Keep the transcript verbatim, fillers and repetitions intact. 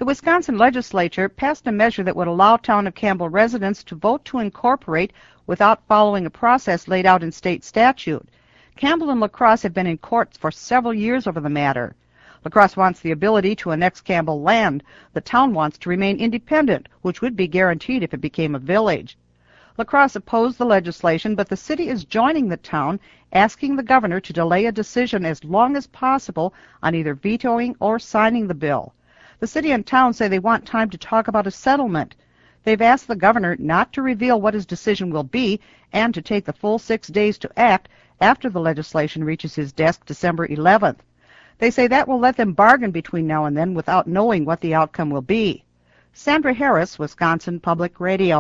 Wisconsin legislature passed a measure that would allow Town of Campbell residents to vote to incorporate without following a process laid out in state statute. Campbell and La Crosse have been in court for several years over the matter. La Crosse wants the ability to annex Campbell land. The town wants to remain independent, which would be guaranteed if it became a village. La Crosse opposed the legislation, but the city is joining the town, asking the governor to delay a decision as long as possible on either vetoing or signing the bill. The city and town say they want time to talk about a settlement. They've asked the governor not to reveal what his decision will be and to take the full six days to act after the legislation reaches his desk December eleventh. They say that will let them bargain between now and then without knowing what the outcome will be. Sandra Harris, Wisconsin Public Radio.